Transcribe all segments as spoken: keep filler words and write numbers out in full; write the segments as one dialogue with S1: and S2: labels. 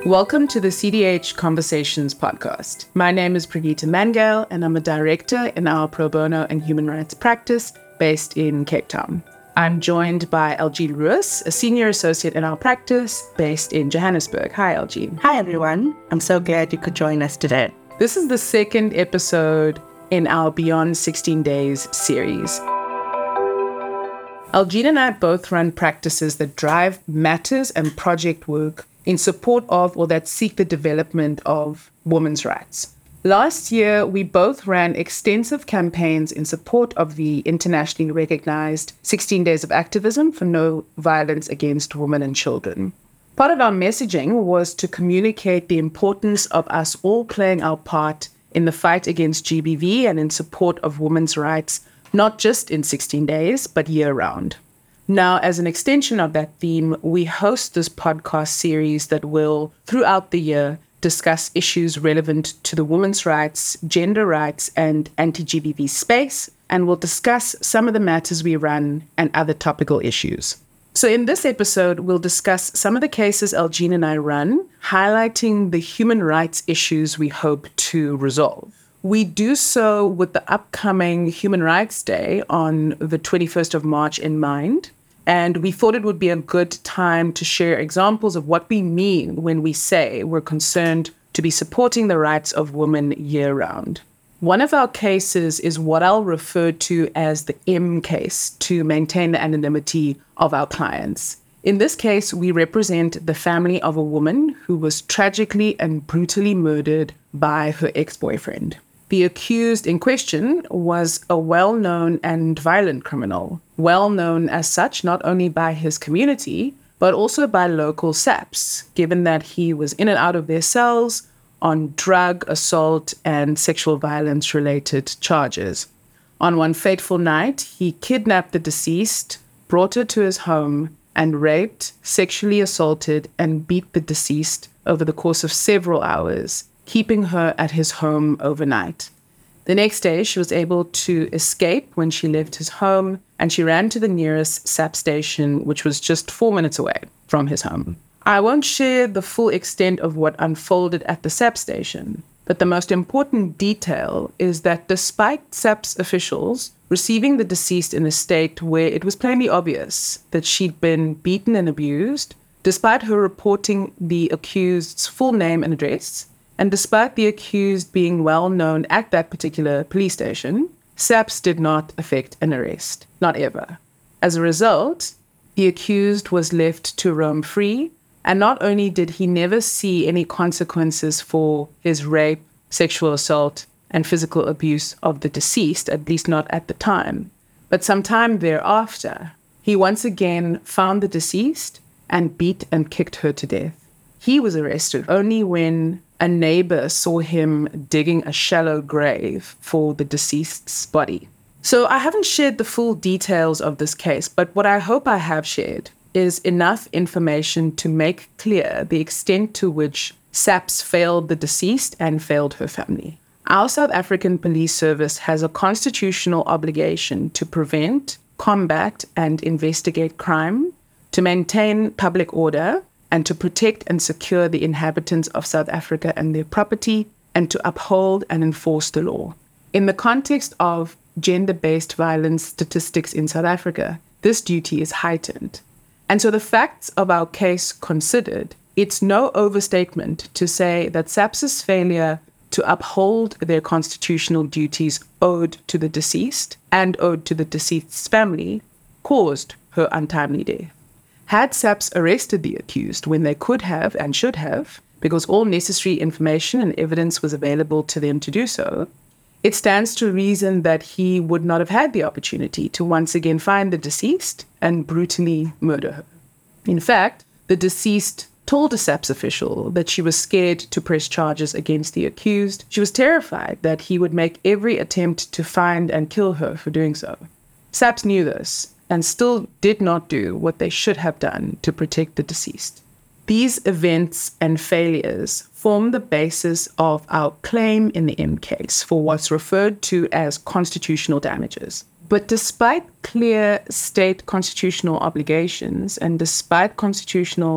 S1: Welcome to the C D H Conversations podcast. My name is Brigitte Mangal, and I'm a director in our pro bono and human rights practice based in Cape Town. I'm joined by Elgene Ruiz, a senior associate in our practice based in Johannesburg. Hi, Elgene.
S2: Hi, everyone. I'm so glad you could join us today.
S1: This is the second episode in our Beyond sixteen Days series. Elgene and I both run practices that drive matters and project work in support of or that seek the development of women's rights. Last year, we both ran extensive campaigns in support of the internationally recognized sixteen Days of Activism for No Violence Against Women and Children. Part of our messaging was to communicate the importance of us all playing our part in the fight against G B V and in support of women's rights, not just in sixteen days, but year-round. Now, as an extension of that theme, we host this podcast series that will, throughout the year, discuss issues relevant to the women's rights, gender rights, and anti-G B V space, and we'll discuss some of the matters we run and other topical issues. So in this episode, we'll discuss some of the cases Elgene and I run, highlighting the human rights issues we hope to resolve. We do so with the upcoming Human Rights Day on the twenty-first of March in mind, and we thought it would be a good time to share examples of what we mean when we say we're concerned to be supporting the rights of women year-round. One of our cases is what I'll refer to as the M case to maintain the anonymity of our clients. In this case, we represent the family of a woman who was tragically and brutally murdered by her ex-boyfriend. The accused in question was a well-known and violent criminal, well-known as such not only by his community, but also by local S A Ps, given that he was in and out of their cells on drug, assault, and sexual violence-related charges. On one fateful night, he kidnapped the deceased, brought her to his home, and raped, sexually assaulted, and beat the deceased over the course of several hours, keeping her at his home overnight. The next day, she was able to escape when she left his home, and she ran to the nearest S A P station, which was just four minutes away from his home. I won't share the full extent of what unfolded at the S A P station, but the most important detail is that despite S A P's officials receiving the deceased in a state where it was plainly obvious that she'd been beaten and abused, despite her reporting the accused's full name and address, and despite the accused being well known at that particular police station, S A Ps did not effect an arrest, not ever. As a result, the accused was left to roam free, and not only did he never see any consequences for his rape, sexual assault, and physical abuse of the deceased, at least not at the time, but sometime thereafter, he once again found the deceased and beat and kicked her to death. He was arrested only when a neighbor saw him digging a shallow grave for the deceased's body. So I haven't shared the full details of this case, but what I hope I have shared is enough information to make clear the extent to which S A Ps failed the deceased and failed her family. Our South African Police Service has a constitutional obligation to prevent, combat, and investigate crime, to maintain public order, and to protect and secure the inhabitants of South Africa and their property, and to uphold and enforce the law. In the context of gender-based violence statistics in South Africa, this duty is heightened. And so the facts of our case considered, it's no overstatement to say that S A P's failure to uphold their constitutional duties owed to the deceased and owed to the deceased's family caused her untimely death. Had S A Ps arrested the accused when they could have and should have, because all necessary information and evidence was available to them to do so, it stands to reason that he would not have had the opportunity to once again find the deceased and brutally murder her. In fact, the deceased told a S A Ps official that she was scared to press charges against the accused. She was terrified that he would make every attempt to find and kill her for doing so. S A Ps knew this and still did not do what they should have done to protect the deceased. These events and failures form the basis of our claim in the M case for what's referred to as constitutional damages. But despite clear state constitutional obligations and despite constitutional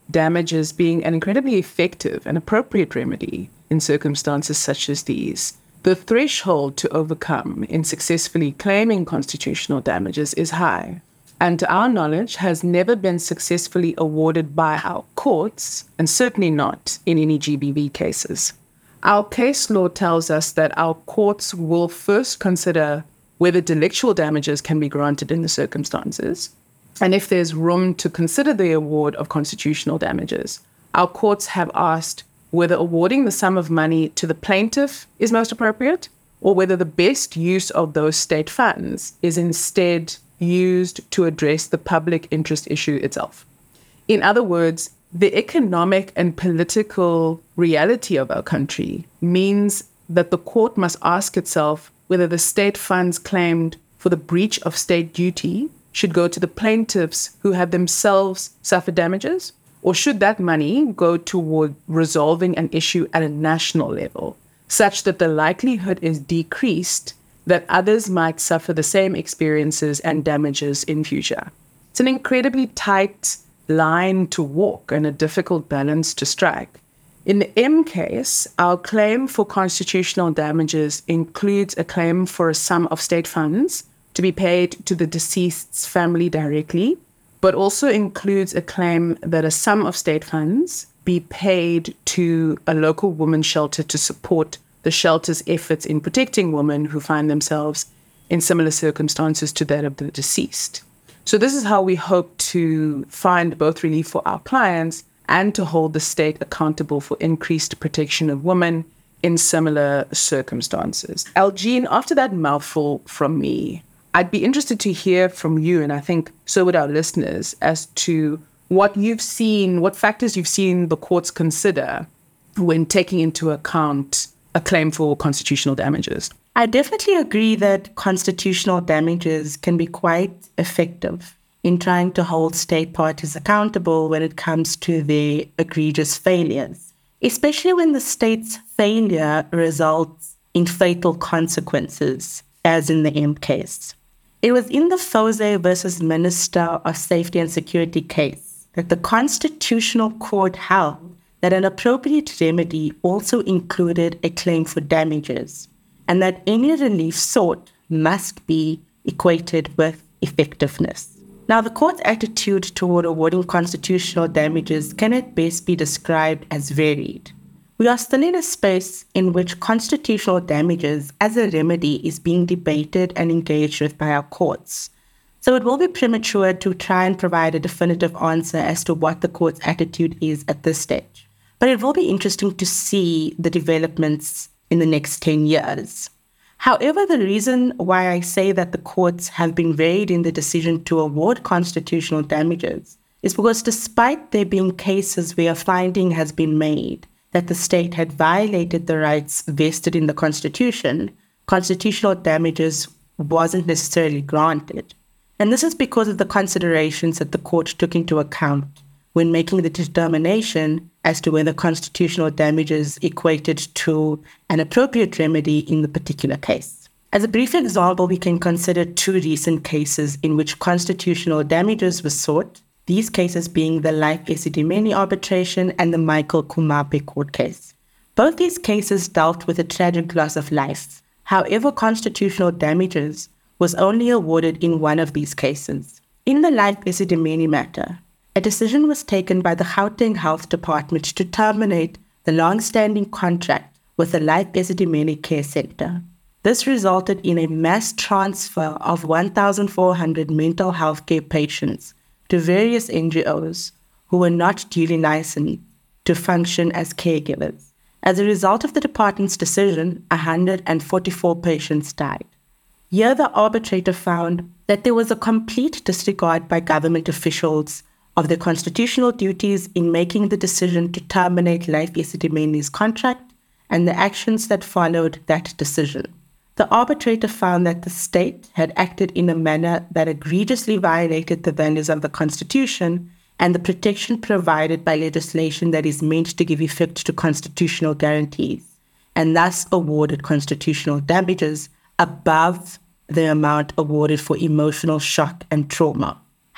S1: damages being an incredibly effective and appropriate remedy in circumstances such as these, the threshold to overcome in successfully claiming constitutional damages is high, and to our knowledge has never been successfully awarded by our courts, and certainly not in any G B V cases. Our case law tells us that our courts will first consider whether delictual damages can be granted in the circumstances, and if there's room to consider the award of constitutional damages. Our courts have asked whether awarding the sum of money to the plaintiff is most appropriate, or whether the best use of those state funds is instead used to address the public interest issue itself. In other words, the economic and political reality of our country means that the court must ask itself whether the state funds claimed for the breach of state duty should go to the plaintiffs who have themselves suffered damages, or should that money go toward resolving an issue at a national level, such that the likelihood is decreased that others might suffer the same experiences and damages in future. It's an incredibly tight line to walk and a difficult balance to strike. In the M case, our claim for constitutional damages includes a claim for a sum of state funds to be paid to the deceased's family directly, but also includes a claim that a sum of state funds be paid to a local women's shelter to support the shelter's efforts in protecting women who find themselves in similar circumstances to that of the deceased. So this is how we hope to find both relief for our clients and to hold the state accountable for increased protection of women in similar circumstances. Elgene, after that mouthful from me, I'd be interested to hear from you, and I think so would our listeners, as to what you've seen, what factors you've seen the courts consider when taking into account a claim for constitutional damages.
S2: I definitely agree that constitutional damages can be quite effective in trying to hold state parties accountable when it comes to their egregious failures, especially when the state's failure results in fatal consequences, as in the M case. It was in the Fose versus Minister of Safety and Security case that the Constitutional Court held that an appropriate remedy also included a claim for damages, and that any relief sought must be equated with effectiveness. Now, the court's attitude toward awarding constitutional damages can at best be described as varied. We are still in a space in which constitutional damages as a remedy is being debated and engaged with by our courts. So it will be premature to try and provide a definitive answer as to what the court's attitude is at this stage. But it will be interesting to see the developments in the next ten years. However, the reason why I say that the courts have been varied in the decision to award constitutional damages is because despite there being cases where a finding has been made that the state had violated the rights vested in the Constitution, constitutional damages wasn't necessarily granted. And this is because of the considerations that the court took into account when making the determination as to whether constitutional damages equated to an appropriate remedy in the particular case. As a brief example, we can consider two recent cases in which constitutional damages were sought, these cases being the Life Esidimeni arbitration and the Michael Kumape court case. Both these cases dealt with a tragic loss of life. However, constitutional damages was only awarded in one of these cases. In the Life Esidimeni matter, a decision was taken by the Gauteng Health Department to terminate the long-standing contract with the Life Esidimeni Care Center. This resulted in a mass transfer of one thousand four hundred mental health care patients to various N G Os who were not duly licensed to function as caregivers. As a result of the department's decision, one hundred forty-four patients died. Here, the arbitrator found that there was a complete disregard by government officials of their constitutional duties in making the decision to terminate Life Esidimeni's contract and the actions that followed that decision. The arbitrator found that the state had acted in a manner that egregiously violated the values of the Constitution and the protection provided by legislation that is meant to give effect to constitutional guarantees, and thus awarded constitutional damages above the amount awarded for emotional shock and trauma.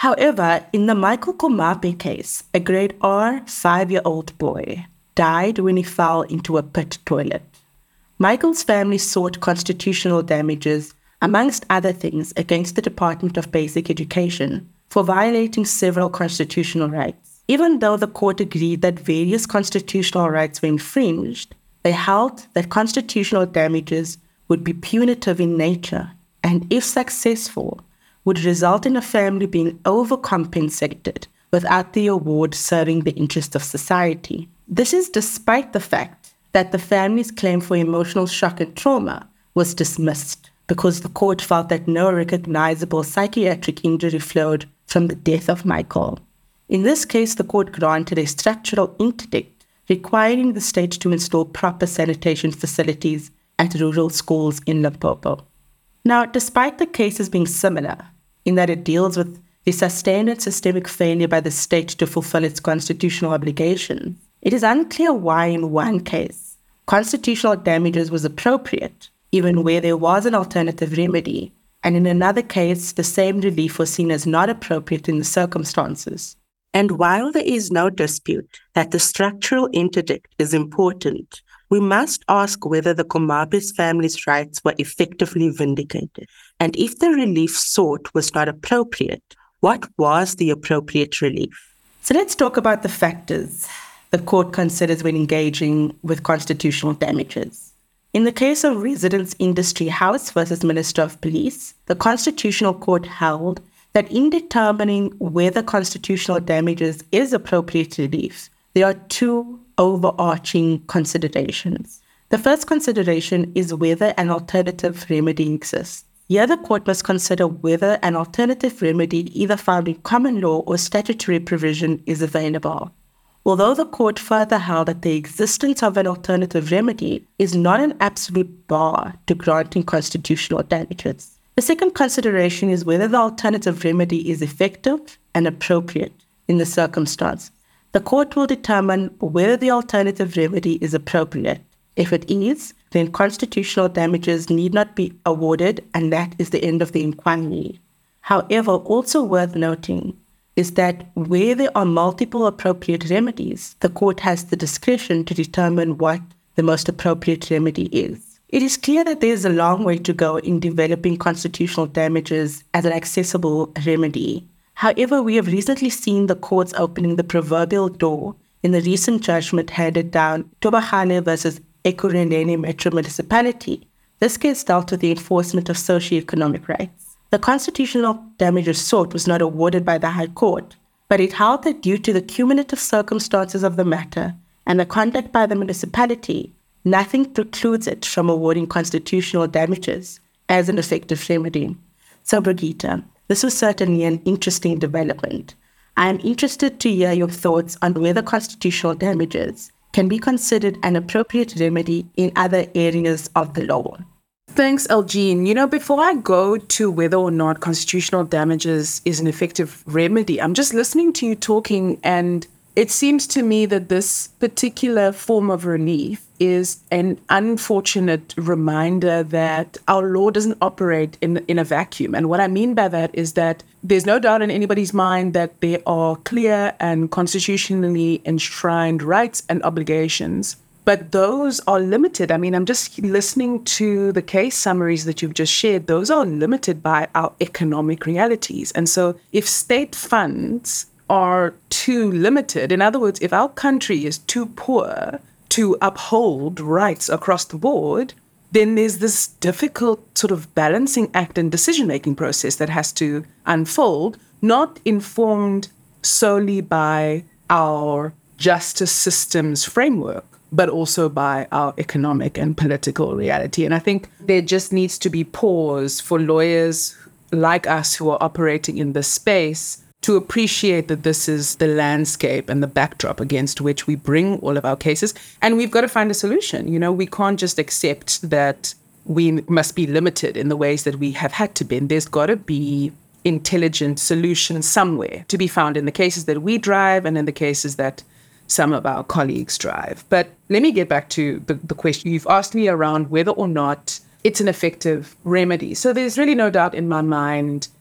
S2: However, in the Michael Komape case, a grade R five-year-old boy died when he fell into a pit toilet. Michael's family sought constitutional damages, amongst other things, against the Department of Basic Education for violating several constitutional rights. Even though the court agreed that various constitutional rights were infringed, they held that constitutional damages would be punitive in nature and, if successful, would result in a family being overcompensated without the award serving the interest of society. This is despite the fact that the family's claim for emotional shock and trauma was dismissed because the court felt that no recognizable psychiatric injury flowed from the death of Michael. In this case, the court granted a structural interdict requiring the state to install proper sanitation facilities at rural schools in Limpopo. Now, despite the cases being similar in that it deals with the sustained and systemic failure by the state to fulfill its constitutional obligations, it is unclear why in one case constitutional damages was appropriate, even where there was an alternative remedy, and in another case the same relief was seen as not appropriate in the circumstances. And while there is no dispute that the structural interdict is important, we must ask whether the Komape's family's rights were effectively vindicated. And if the relief sought was not appropriate, what was the appropriate relief? So let's talk about the factors the court considers when engaging with constitutional damages. In the case of Residence Industry House versus Minister of Police, the Constitutional Court held that in determining whether constitutional damages is appropriate relief, there are two overarching considerations. The first consideration is whether an alternative remedy exists. Here, the court must consider whether an alternative remedy, either found in common law or statutory provision, is available. Although the court further held that the existence of an alternative remedy is not an absolute bar to granting constitutional damages. The second consideration is whether the alternative remedy is effective and appropriate in the circumstance. The court will determine whether the alternative remedy is appropriate. If it is, then constitutional damages need not be awarded, and that is the end of the inquiry. However, also worth noting is that where there are multiple appropriate remedies, the court has the discretion to determine what the most appropriate remedy is. It is clear that there is a long way to go in developing constitutional damages as an accessible remedy. However, we have recently seen the courts opening the proverbial door in the recent judgment handed down Tobagane versus Ekurhuleni Metro Municipality. This case dealt with the enforcement of socioeconomic rights. The constitutional damages sought was not awarded by the High Court, but it held that due to the cumulative circumstances of the matter and the conduct by the municipality, nothing precludes it from awarding constitutional damages as an effective remedy. So, Brigitte, this was certainly an interesting development. I am interested to hear your thoughts on whether constitutional damages can be considered an appropriate remedy in other areas of the law.
S1: Thanks, Elgene. You know, before I go to whether or not constitutional damages is an effective remedy, I'm just listening to you talking, and it seems to me that this particular form of relief is an unfortunate reminder that our law doesn't operate in, in a vacuum. And what I mean by that is that there's no doubt in anybody's mind that there are clear and constitutionally enshrined rights and obligations, but those are limited. I mean, I'm just listening to the case summaries that you've just shared. Those are limited by our economic realities. And so if state funds are too limited, in other words, if our country is too poor to uphold rights across the board, then there's this difficult sort of balancing act and decision-making process that has to unfold, not informed solely by our justice system's framework, but also by our economic and political reality. And I think there just needs to be pause for lawyers like us who are operating in this space to appreciate that this is the landscape and the backdrop against which we bring all of our cases. And we've got to find a solution. You know, we can't just accept that we must be limited in the ways that we have had to be. There's got to be intelligent solutions somewhere to be found in the cases that we drive and in the cases that some of our colleagues drive. But let me get back to the, the question you've asked me around whether or not it's an effective remedy. So there's really no doubt in my mind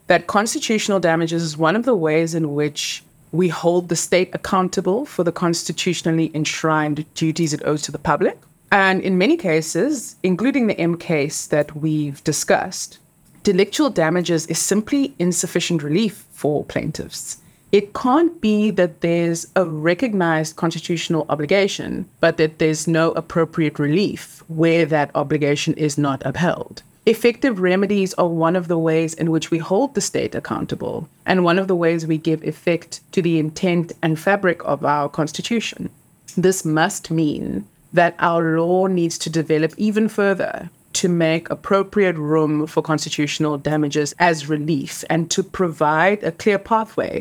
S1: that constitutional damages is one of the ways in which we hold the state accountable for the constitutionally enshrined duties it owes to the public. And in many cases, including the M case that we've discussed, delictual damages is simply insufficient relief for plaintiffs. It can't be that there's a recognized constitutional obligation, but that there's no appropriate relief where that obligation is not upheld. Effective remedies are one of the ways in which we hold the state accountable, and one of the ways we give effect to the intent and fabric of our Constitution. This must mean that our law needs to develop even further to make appropriate room for constitutional damages as relief and to provide a clear pathway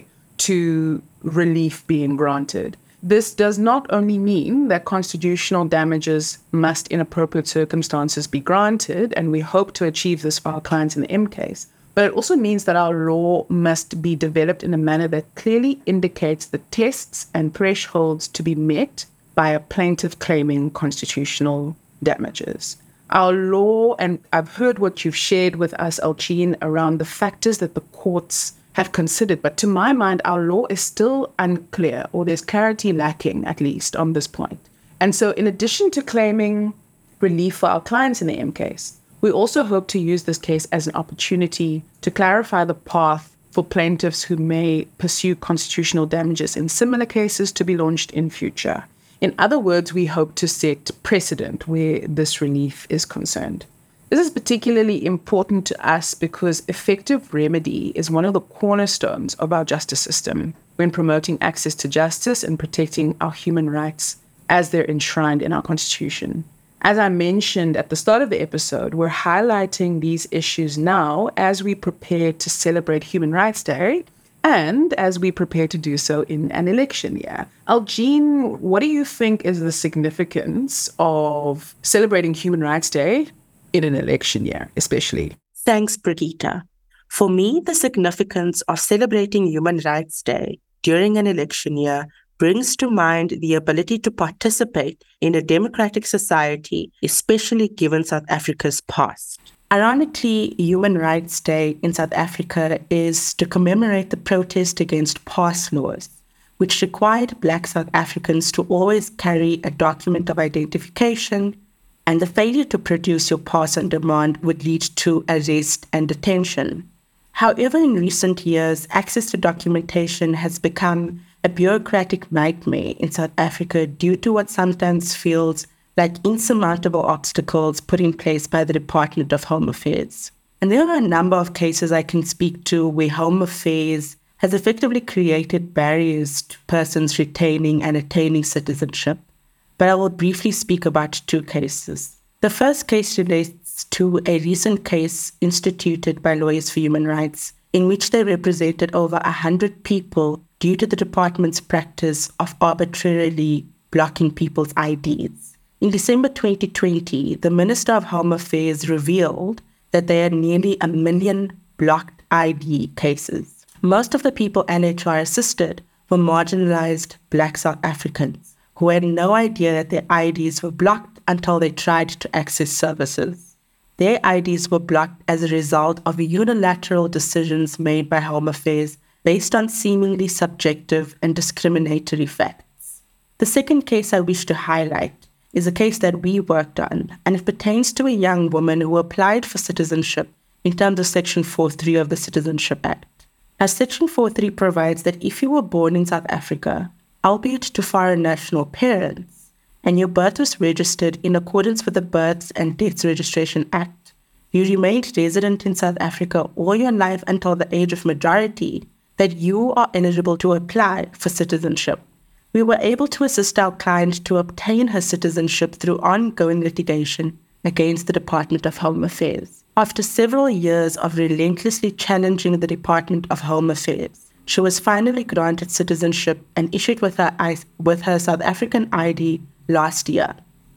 S1: to relief being granted. This does not only mean that constitutional damages must, in appropriate circumstances, be granted, and we hope to achieve this for our clients in the M case, but it also means that our law must be developed in a manner that clearly indicates the tests and thresholds to be met by a plaintiff claiming constitutional damages. Our law, and I've heard what you've shared with us, Elgene, around the factors that the courts have considered, but to my mind, our law is still unclear, or there's clarity lacking, at least, on this point. And so in addition to claiming relief for our clients in the M case, we also hope to use this case as an opportunity to clarify the path for plaintiffs who may pursue constitutional damages in similar cases to be launched in future. In other words, we hope to set precedent where this relief is concerned. This is particularly important to us because effective remedy is one of the cornerstones of our justice system when promoting access to justice and protecting our human rights as they're enshrined in our Constitution. As I mentioned at the start of the episode, we're highlighting these issues now as we prepare to celebrate Human Rights Day and as we prepare to do so in an election year. Elgene, what do you think is the significance of celebrating Human Rights Day in an election year, especially?
S2: Thanks, Brigitte. For me, the significance of celebrating Human Rights Day during an election year brings to mind the ability to participate in a democratic society, especially given South Africa's past. Ironically, Human Rights Day in South Africa is to commemorate the protest against pass laws, which required Black South Africans to always carry a document of identification, and the failure to produce your pass on demand would lead to arrest and detention. However, in recent years, access to documentation has become a bureaucratic nightmare in South Africa due to what sometimes feels like insurmountable obstacles put in place by the Department of Home Affairs. And there are a number of cases I can speak to where Home Affairs has effectively created barriers to persons retaining and attaining citizenship. But I will briefly speak about two cases. The first case relates to a recent case instituted by Lawyers for Human Rights, in which they represented over one hundred people due to the department's practice of arbitrarily blocking people's I Ds. In December twenty twenty, the Minister of Home Affairs revealed that there are nearly a million blocked I D cases. Most of the people N H R assisted were marginalized Black South Africans who had no idea that their I Ds were blocked until they tried to access services. Their I Ds were blocked as a result of unilateral decisions made by Home Affairs based on seemingly subjective and discriminatory facts. The second case I wish to highlight is a case that we worked on, and it pertains to a young woman who applied for citizenship in terms of Section forty-three of the Citizenship Act. Now, Section forty-three provides that if you were born in South Africa, albeit to foreign national parents, and your birth was registered in accordance with the Births and Deaths Registration Act, you remained resident in South Africa all your life until the age of majority, that you are eligible to apply for citizenship. We were able to assist our client to obtain her citizenship through ongoing litigation against the Department of Home Affairs. After several years of relentlessly challenging the Department of Home Affairs, she was finally granted citizenship and issued with her, with her South African I D last year.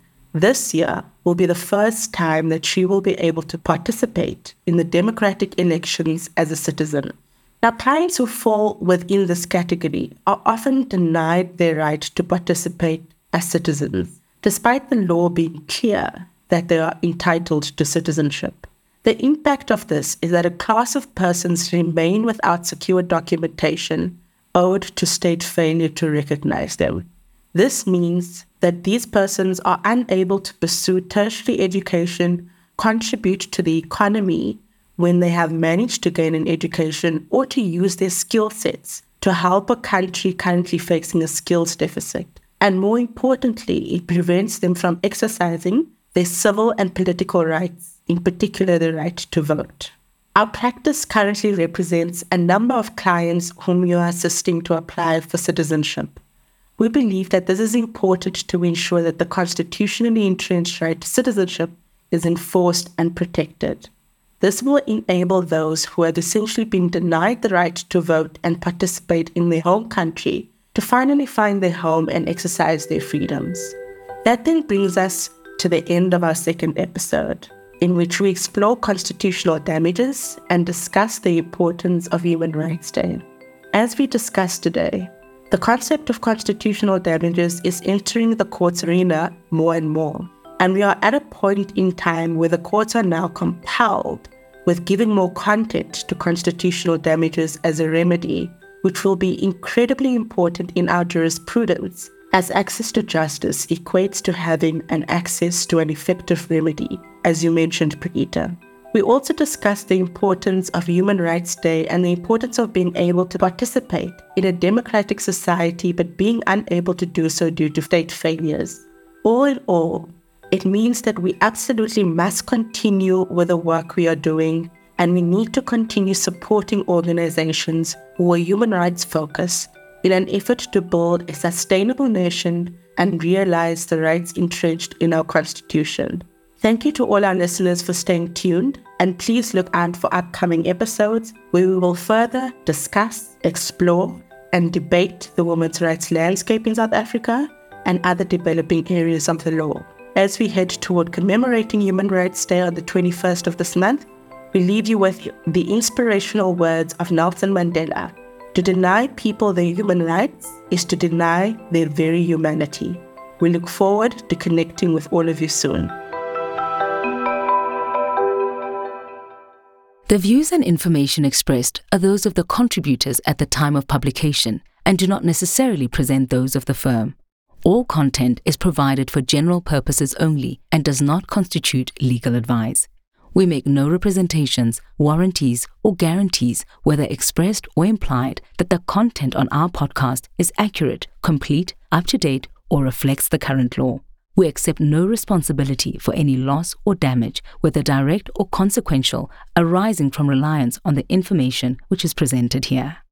S2: This year will be the first time that she will be able to participate in the democratic elections as a citizen. Now, clients who fall within this category are often denied their right to participate as citizens, despite the law being clear that they are entitled to citizenship. The impact of this is that a class of persons remain without secure documentation owed to state failure to recognize them. This means that these persons are unable to pursue tertiary education, contribute to the economy when they have managed to gain an education, or to use their skill sets to help a country currently facing a skills deficit. And more importantly, it prevents them from exercising their civil and political rights, in particular the right to vote. Our practice currently represents a number of clients whom we are assisting to apply for citizenship. We believe that this is important to ensure that the constitutionally entrenched right to citizenship is enforced and protected. This will enable those who have essentially been denied the right to vote and participate in their home country to finally find their home and exercise their freedoms. That then brings us to the end of our second episode, in which we explore constitutional damages and discuss the importance of Human Rights Day. As we discussed today, the concept of constitutional damages is entering the courts arena more and more, and we are at a point in time where the courts are now compelled with giving more content to constitutional damages as a remedy, which will be incredibly important in our jurisprudence, as access to justice equates to having an access to an effective remedy, as you mentioned, Brigitte. We also discussed the importance of Human Rights Day and the importance of being able to participate in a democratic society but being unable to do so due to state failures. All in all, it means that we absolutely must continue with the work we are doing, and we need to continue supporting organizations who are human rights focused in an effort to build a sustainable nation and realize the rights entrenched in our Constitution. Thank you to all our listeners for staying tuned, and please look out for upcoming episodes where we will further discuss, explore, and debate the women's rights landscape in South Africa and other developing areas of the law. As we head toward commemorating Human Rights Day on the twenty-first of this month, we leave you with the inspirational words of Nelson Mandela. To deny people their human rights is to deny their very humanity. We look forward to connecting with all of you soon.
S3: The views and information expressed are those of the contributors at the time of publication and do not necessarily present those of the firm. All content is provided for general purposes only and does not constitute legal advice. We make no representations, warranties, or guarantees, whether expressed or implied, that the content on our podcast is accurate, complete, up-to-date, or reflects the current law. We accept no responsibility for any loss or damage, whether direct or consequential, arising from reliance on the information which is presented here.